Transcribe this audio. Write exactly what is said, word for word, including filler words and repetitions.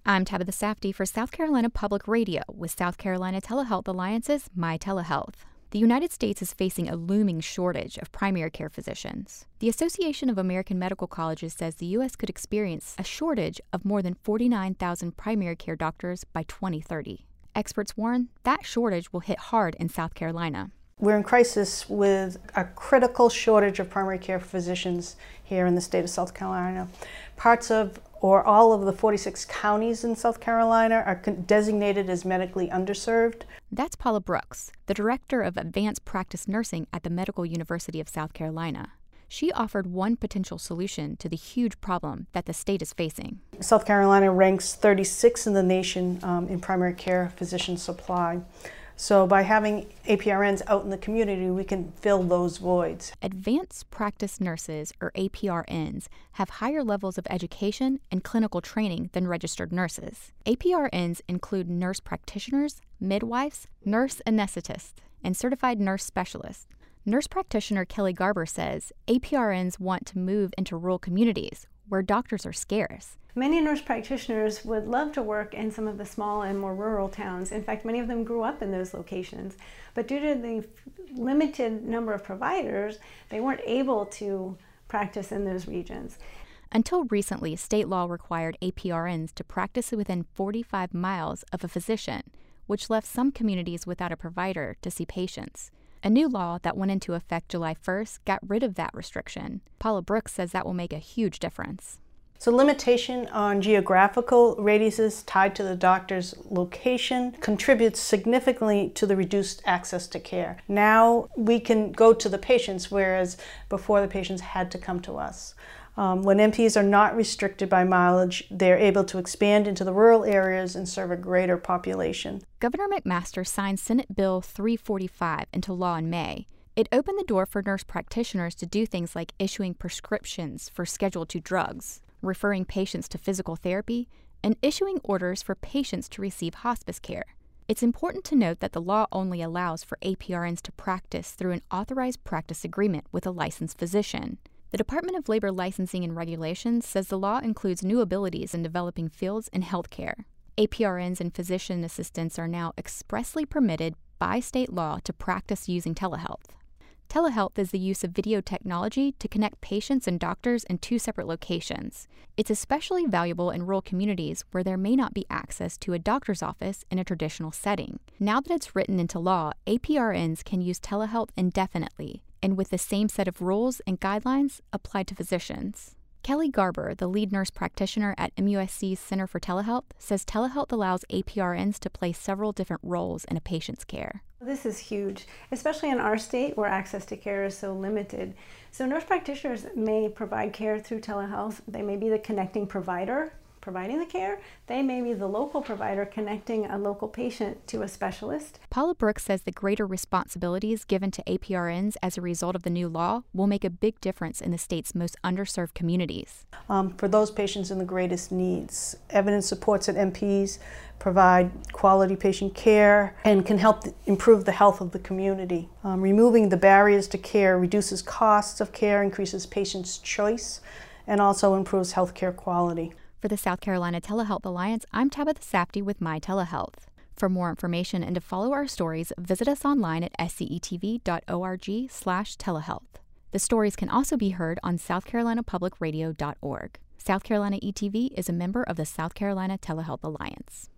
I'm Tabitha Safdie for South Carolina Public Radio with South Carolina Telehealth Alliance's My Telehealth. The United States is facing a looming shortage of primary care physicians. The Association of American Medical Colleges says the U S could experience a shortage of more than forty-nine thousand primary care doctors by twenty thirty. Experts warn that shortage will hit hard in South Carolina. We're in crisis with a critical shortage of primary care physicians here in the state of South Carolina. Parts of or all of the forty-six counties in South Carolina are designated as medically underserved. That's Paula Brooks, the director of advanced practice nursing at the Medical University of South Carolina. She offered one potential solution to the huge problem that the state is facing. South Carolina ranks thirty-sixth in the nation um, in primary care physician supply. So by having A P R Ns out in the community, we can fill those voids. Advanced practice nurses, or A P R Ns, have higher levels of education and clinical training than registered nurses. A P R Ns include nurse practitioners, midwives, nurse anesthetists, and certified nurse specialists. Nurse practitioner Kelly Garber says A P R Ns want to move into rural communities where doctors are scarce. Many nurse practitioners would love to work in some of the small and more rural towns. In fact, many of them grew up in those locations. But due to the limited number of providers, they weren't able to practice in those regions. Until recently, state law required A P R Ns to practice within forty-five miles of a physician, which left some communities without a provider to see patients. A new law that went into effect July first got rid of that restriction. Paula Brooks says that will make a huge difference. So limitation on geographical radiuses tied to the doctor's location contributes significantly to the reduced access to care. Now we can go to the patients, whereas before the patients had to come to us. Um, when M Ps are not restricted by mileage, they're able to expand into the rural areas and serve a greater population. Governor McMaster signed Senate Bill three forty-five into law in May. It opened the door for nurse practitioners to do things like issuing prescriptions for Schedule two drugs, referring patients to physical therapy, and issuing orders for patients to receive hospice care. It's important to note that the law only allows for A P R Ns to practice through an authorized practice agreement with a licensed physician. The Department of Labor Licensing and Regulations says the law includes new abilities in developing fields in healthcare. A P R Ns and physician assistants are now expressly permitted by state law to practice using telehealth. Telehealth is the use of video technology to connect patients and doctors in two separate locations. It's especially valuable in rural communities where there may not be access to a doctor's office in a traditional setting. Now that it's written into law, A P R Ns can use telehealth indefinitely, and with the same set of rules and guidelines applied to physicians. Kelly Garber, the lead nurse practitioner at M U S C's Center for Telehealth, says telehealth allows A P R Ns to play several different roles in a patient's care. This is huge, especially in our state where access to care is so limited. So nurse practitioners may provide care through telehealth. They may be the connecting provider providing the care. They may be the local provider connecting a local patient to a specialist. Paula Brooks says the greater responsibilities given to A P R Ns as a result of the new law will make a big difference in the state's most underserved communities. Um, for those patients in the greatest needs, evidence supports that M Ps provide quality patient care and can help improve the health of the community. Um, removing the barriers to care reduces costs of care, increases patients' choice, and also improves healthcare quality. For the South Carolina Telehealth Alliance, I'm Tabitha Safdie with My Telehealth. For more information and to follow our stories, visit us online at s c e t v dot org slash telehealth. The stories can also be heard on south carolina public radio dot org. South Carolina E T V is a member of the South Carolina Telehealth Alliance.